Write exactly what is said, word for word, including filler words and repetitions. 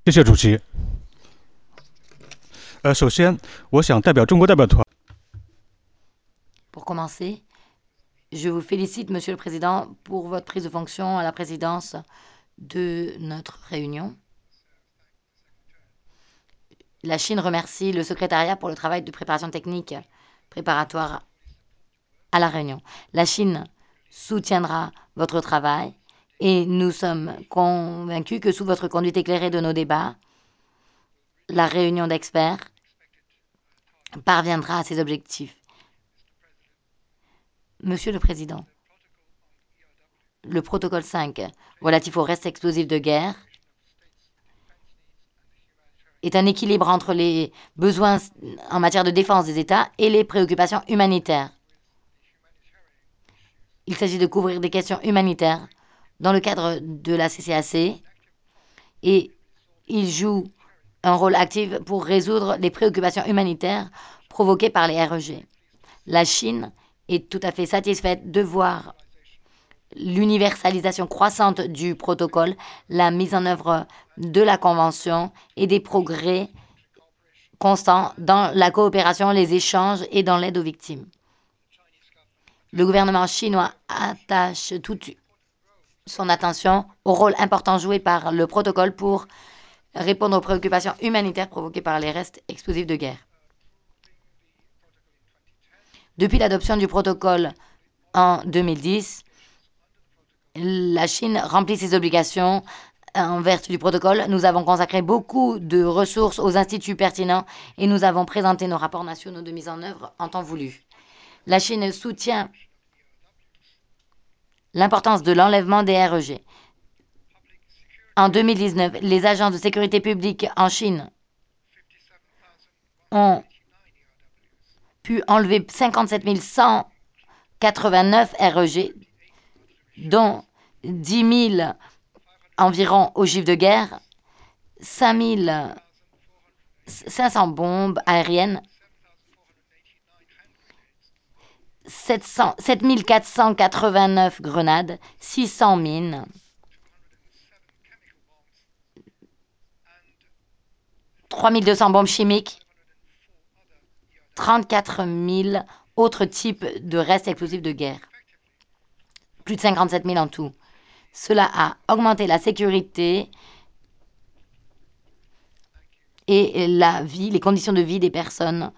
谢谢主席。呃，首先，我想代表中国代表团 Pour commencer, je vous félicite, Monsieur le Président, pour votre prise de fonction à la présidence de notre réunion. La Chine remercie le secrétariat pour le travail de préparation technique préparatoire à la réunion. La Chine soutiendra votre travail et nous sommes convaincus que sous votre conduite éclairée de nos débats, la réunion d'experts parviendra à ses objectifs. Monsieur le Président, le protocole cinq relatif aux restes explosifs de guerre est un équilibre entre les besoins en matière de défense des États et les préoccupations humanitaires. Il s'agit de couvrir des questions humanitaires dans le cadre de la C C A C et il joue un rôle actif pour résoudre les préoccupations humanitaires provoquées par les R E G. La Chine est tout à fait satisfaite de voir l'universalisation croissante du protocole, la mise en œuvre de la Convention et des progrès constants dans la coopération, les échanges et dans l'aide aux victimes. Le gouvernement chinois attache toute son attention au rôle important joué par le protocole pour répondre aux préoccupations humanitaires provoquées par les restes explosifs de guerre. Depuis l'adoption du protocole en deux mille dix, la Chine remplit ses obligations en vertu du protocole. Nous avons consacré beaucoup de ressources aux instituts pertinents et nous avons présenté nos rapports nationaux de mise en œuvre en temps voulu. La Chine soutient l'importance de l'enlèvement des R E G. En deux mille dix-neuf, les agences de sécurité publique en Chine ont pu enlever cinquante-sept mille cent quatre-vingt-neuf R E G, dont dix mille environ ogives de guerre, cinq cents bombes aériennes, sept mille quatre cent quatre-vingt-neuf grenades, six cents mines, trois mille deux cents bombes chimiques, trente-quatre mille autres types de restes explosifs de guerre. Plus de cinquante-sept mille en tout. Cela a augmenté la sécurité et la vie, les conditions de vie des personnes